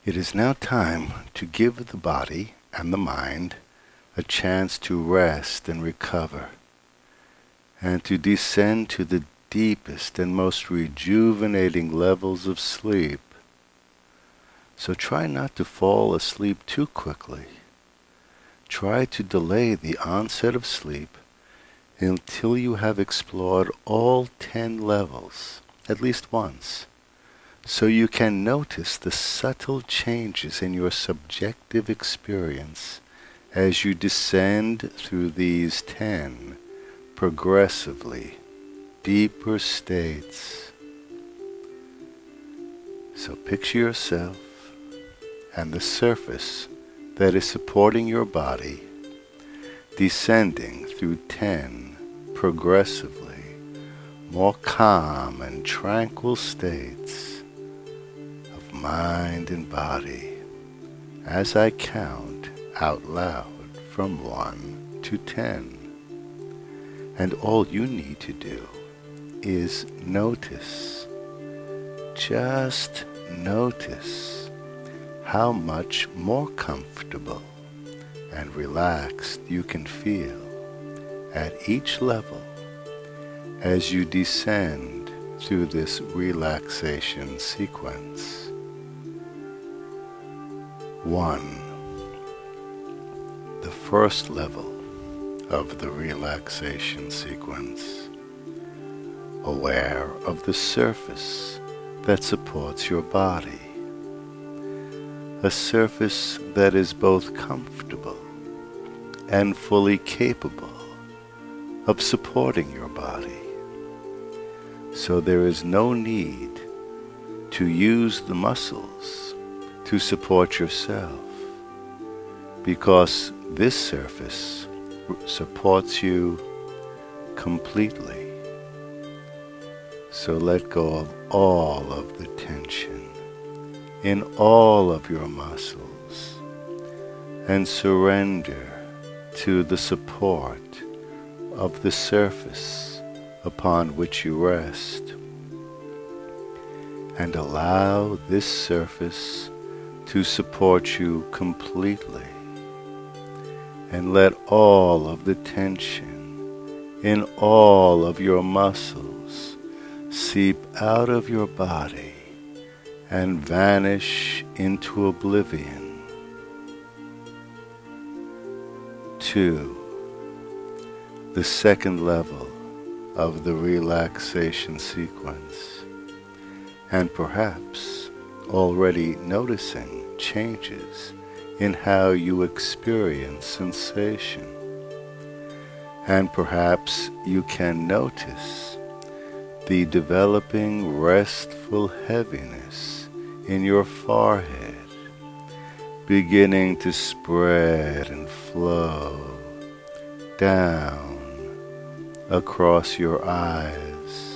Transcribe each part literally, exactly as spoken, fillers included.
It is now time to give the body and the mind a chance to rest and recover, and to descend to the deepest and most rejuvenating levels of sleep. So try not to fall asleep too quickly. Try to delay the onset of sleep until you have explored all ten levels, at least once, so you can notice the subtle changes in your subjective experience as you descend through these ten progressively deeper states. So picture yourself and the surface that is supporting your body descending through ten progressively more calm and tranquil states of mind and body as I count out loud from one to ten. And all you need to do is notice, just notice how much more comfortable and relaxed you can feel at each level as you descend through this relaxation sequence. One, the first level of the relaxation sequence, aware of the surface that supports your body, a surface that is both comfortable and fully capable of supporting your body. So there is no need to use the muscles to support yourself, because this surface supports you completely. So let go of all of the tension in all of your muscles and surrender to the support of the surface upon which you rest, and allow this surface to support you completely, and let all of the tension in all of your muscles seep out of your body and vanish into oblivion. Two, the second level of the relaxation sequence, and perhaps already noticing changes in how you experience sensation. And perhaps you can notice the developing restful heaviness in your forehead, beginning to spread and flow down across your eyes,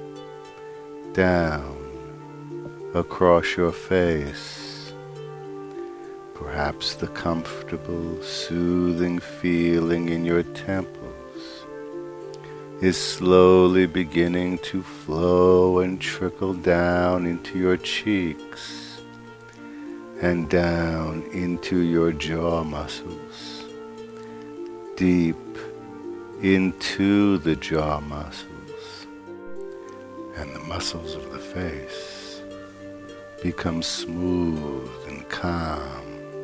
down across your face. Perhaps the comfortable, soothing feeling in your temples is slowly beginning to flow and trickle down into your cheeks and down into your jaw muscles, deep into the jaw muscles, and the muscles of the face become smooth and calm.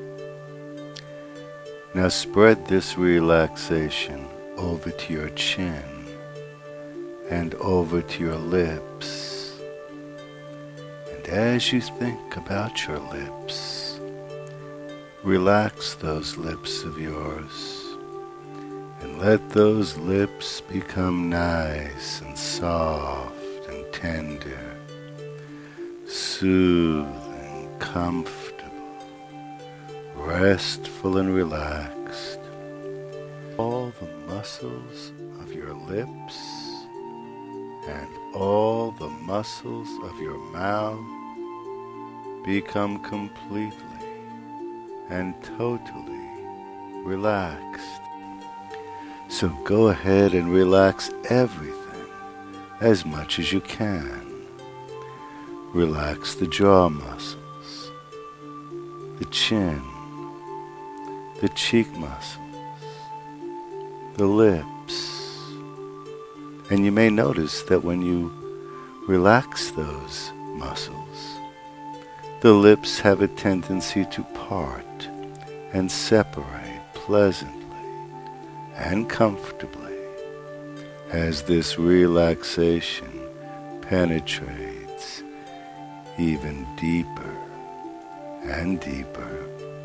Now spread this relaxation over to your chin and over to your lips. And as you think about your lips, relax those lips of yours and let those lips become nice and soft and tender, soothing, comfortable, restful and relaxed. All the muscles of your lips and all the muscles of your mouth become completely and totally relaxed. So go ahead and relax everything as much as you can. Relax the jaw muscles, chin, the cheek muscles, the lips. And you may notice that when you relax those muscles, the lips have a tendency to part and separate pleasantly and comfortably as this relaxation penetrates even deeper and deeper.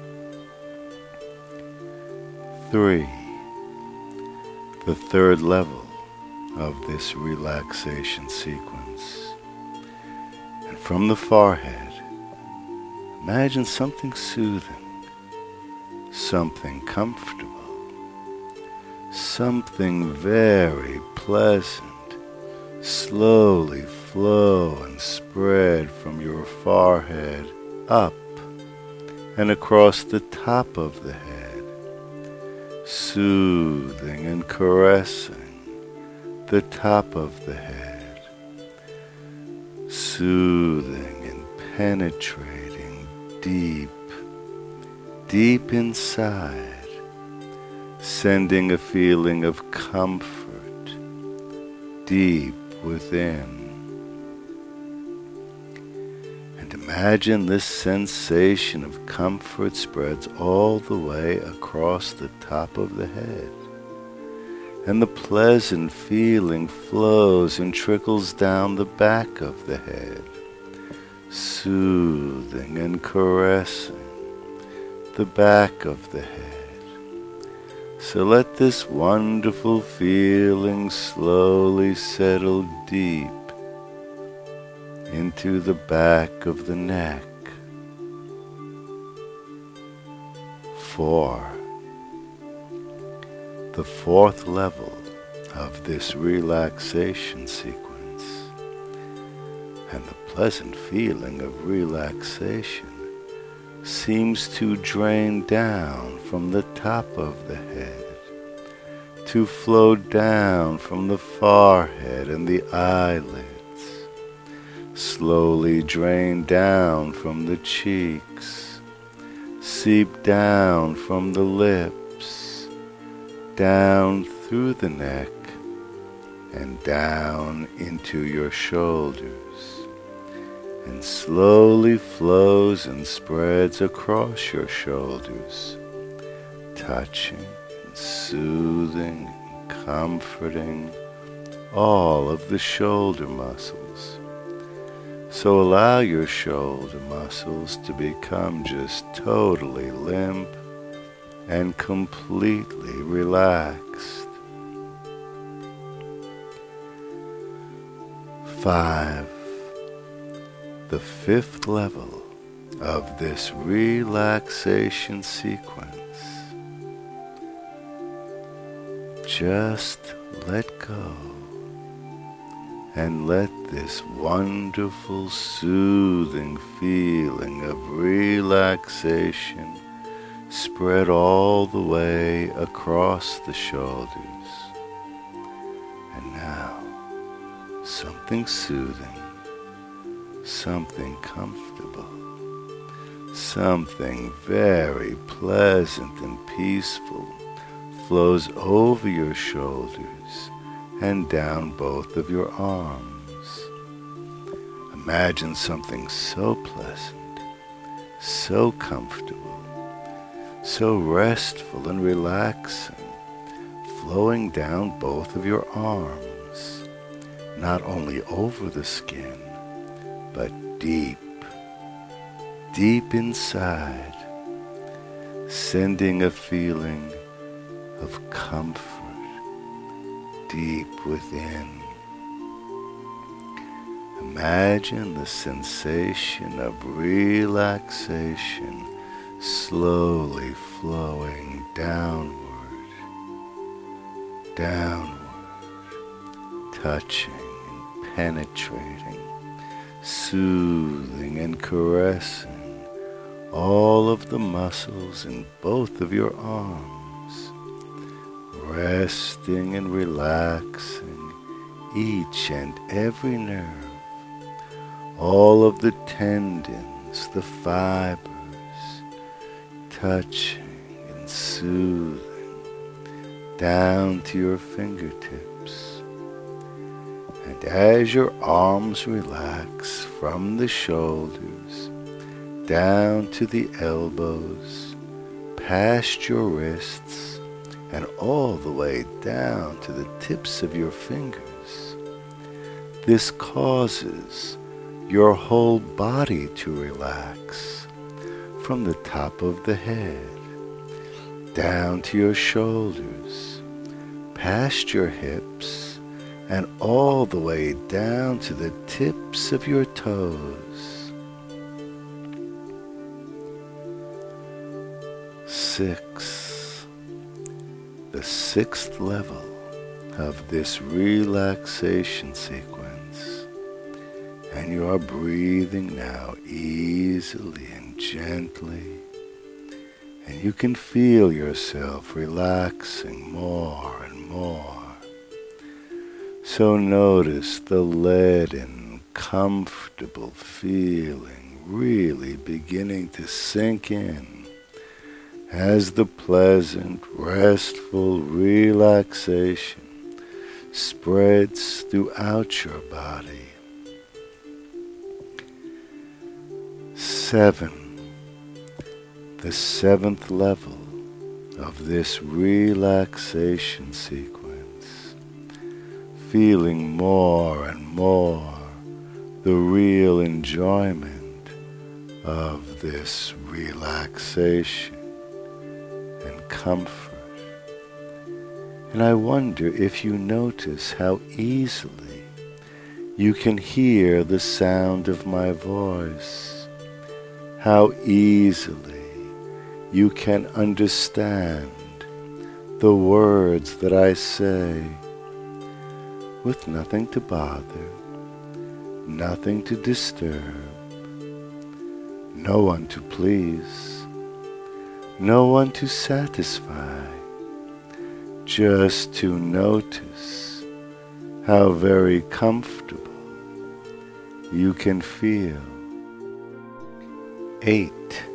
Three, the third level of this relaxation sequence. And from the forehead, imagine something soothing, something comfortable, something very pleasant, slowly flow and spread from your forehead up and across the top of the head, soothing and caressing the top of the head, soothing and penetrating deep, deep inside, sending a feeling of comfort deep within. And imagine this sensation of comfort spreads all the way across the top of the head. And the pleasant feeling flows and trickles down the back of the head, soothing and caressing the back of the head. So let this wonderful feeling slowly settle deep into the back of the neck. Four. The fourth level of this relaxation sequence, and the pleasant feeling of relaxation seems to drain down from the top of the head, to flow down from the forehead and the eyelids, slowly drain down from the cheeks, seep down from the lips, down through the neck, and down into your shoulders, and slowly flows and spreads across your shoulders, touching and soothing and comforting all of the shoulder muscles. So allow your shoulder muscles to become just totally limp and completely relaxed. Five. The fifth level of this relaxation sequence. Just let go and let this wonderful soothing feeling of relaxation spread all the way across the shoulders. And now, something soothing, something comfortable, something very pleasant and peaceful flows over your shoulders and down both of your arms. Imagine something so pleasant, so comfortable, so restful and relaxing, flowing down both of your arms, not only over the skin, but deep, deep inside, sending a feeling of comfort deep within. Imagine the sensation of relaxation slowly flowing downward, downward, touching and penetrating, soothing and caressing all of the muscles in both of your arms, resting and relaxing each and every nerve, all of the tendons, the fibers, touching and soothing down to your fingertips. And as your arms relax from the shoulders down to the elbows, past your wrists, and all the way down to the tips of your fingers, this causes your whole body to relax from the top of the head down to your shoulders, past your hips, and all the way down to the tips of your toes. Six. The sixth level of this relaxation sequence, and you are breathing now easily and gently, and you can feel yourself relaxing more and more. So notice the leaden, comfortable feeling really beginning to sink in as the pleasant, restful relaxation spreads throughout your body. Seven. The seventh level of this relaxation sequence, feeling more and more the real enjoyment of this relaxation and comfort. And I wonder if you notice how easily you can hear the sound of my voice, how easily you can understand the words that I say with nothing to bother, nothing to disturb, no one to please, no one to satisfy, just to notice how very comfortable you can feel. Eight.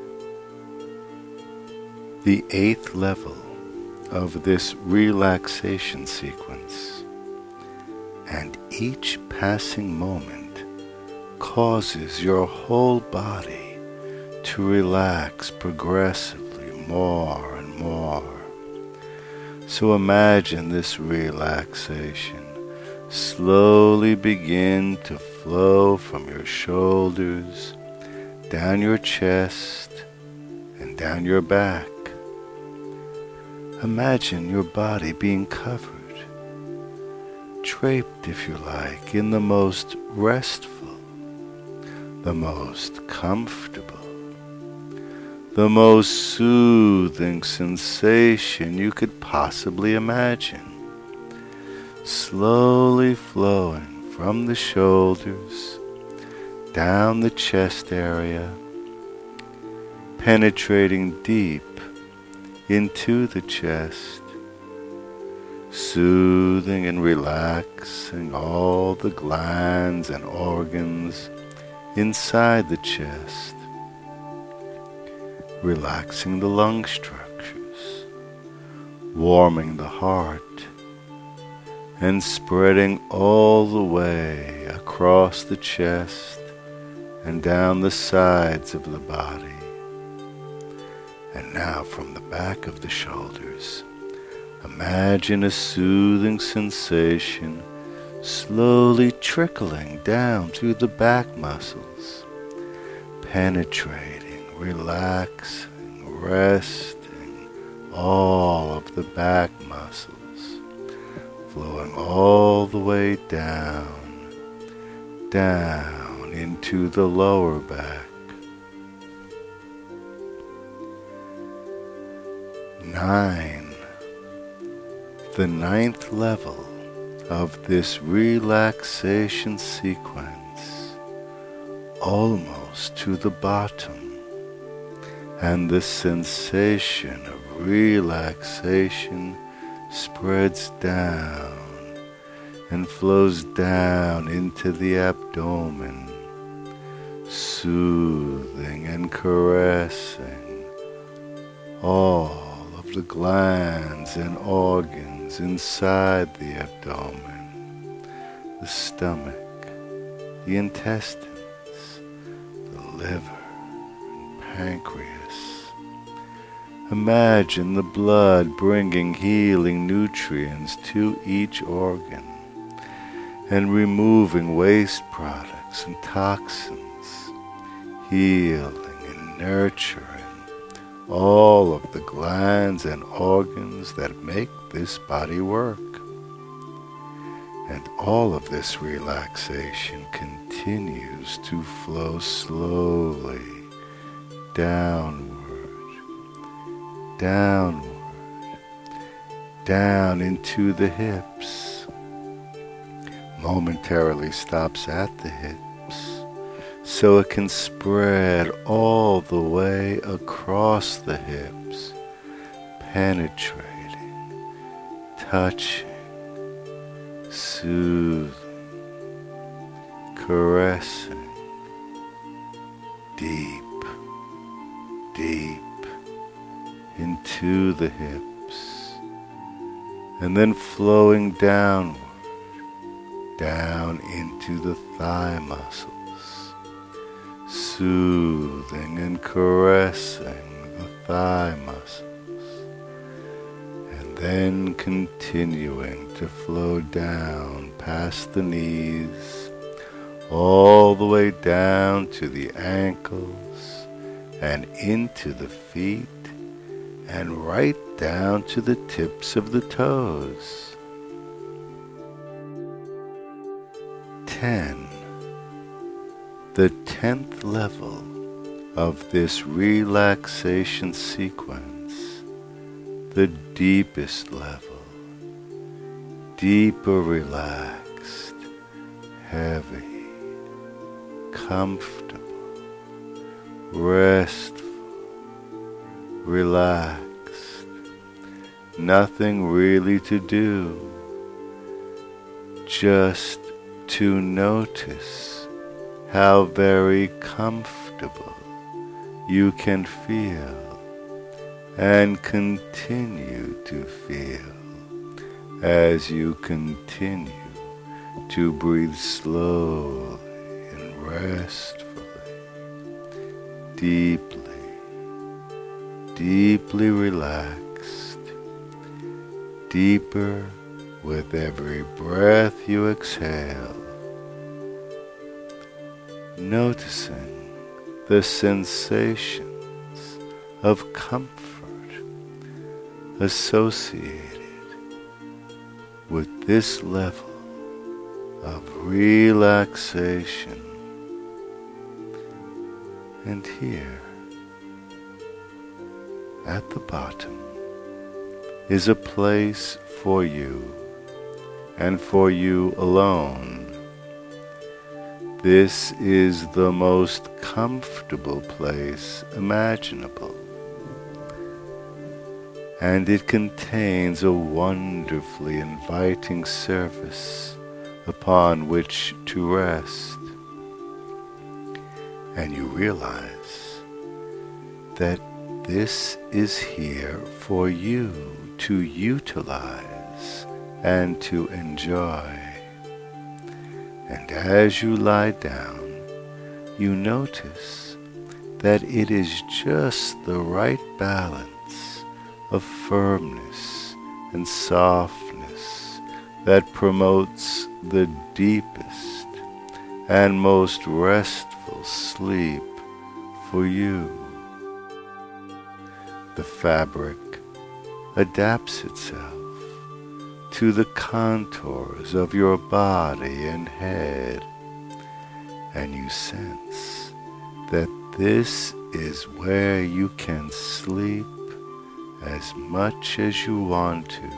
The eighth level of this relaxation sequence, and each passing moment causes your whole body to relax progressively more and more. So imagine this relaxation slowly begin to flow from your shoulders, down your chest, and down your back. Imagine your body being covered, draped, if you like, in the most restful, the most comfortable, the most soothing sensation you could possibly imagine, slowly flowing from the shoulders, down the chest area, penetrating deep into the chest, soothing and relaxing all the glands and organs inside the chest, relaxing the lung structures, warming the heart, and spreading all the way across the chest and down the sides of the body. And now from the back of the shoulders, imagine a soothing sensation slowly trickling down through the back muscles, penetrating, relaxing, resting all of the back muscles, flowing all the way down, down into the lower back. Nine. The ninth level of this relaxation sequence, almost to the bottom, and the sensation of relaxation spreads down and flows down into the abdomen, soothing and caressing all of the glands and organs inside the abdomen, the stomach, the intestines, the liver, and pancreas. Imagine the blood bringing healing nutrients to each organ and removing waste products and toxins, healing and nurturing all of the glands and organs that make this body work. And all of this relaxation continues to flow slowly downward, downward, down into the hips. Momentarily stops at the hips so it can spread all the way across the hips, penetrating, touching, soothing, caressing, deep, deep into the hips, and then flowing downward, down into the thigh muscles, soothing and caressing the thigh muscles, and then continuing to flow down past the knees, all the way down to the ankles and into the feet, and right down to the tips of the toes. Ten. The tenth level of this relaxation sequence, the deepest level, deeper relaxed, heavy, comfortable, restful, relaxed, nothing really to do, just to notice how very comfortable you can feel and continue to feel as you continue to breathe slowly and restfully, deeply, deeply relaxed, deeper with every breath you exhale, noticing the sensations of comfort associated with this level of relaxation. And here, at the bottom, is a place for you, and for you alone. This is the most comfortable place imaginable, and it contains a wonderfully inviting surface upon which to rest. And you realize that this is here for you to utilize and to enjoy. And as you lie down, you notice that it is just the right balance of firmness and softness that promotes the deepest and most restful sleep for you. The fabric adapts itself to the contours of your body and head, and you sense that this is where you can sleep as much as you want to.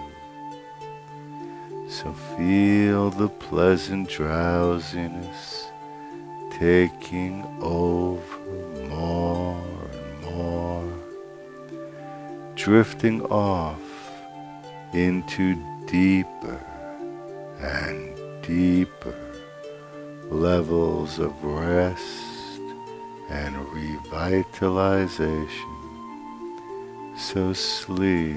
So feel the pleasant drowsiness taking over more and more, drifting off into deeper and deeper levels of rest and revitalization, So sleep,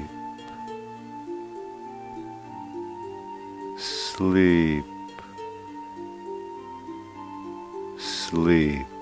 sleep, sleep.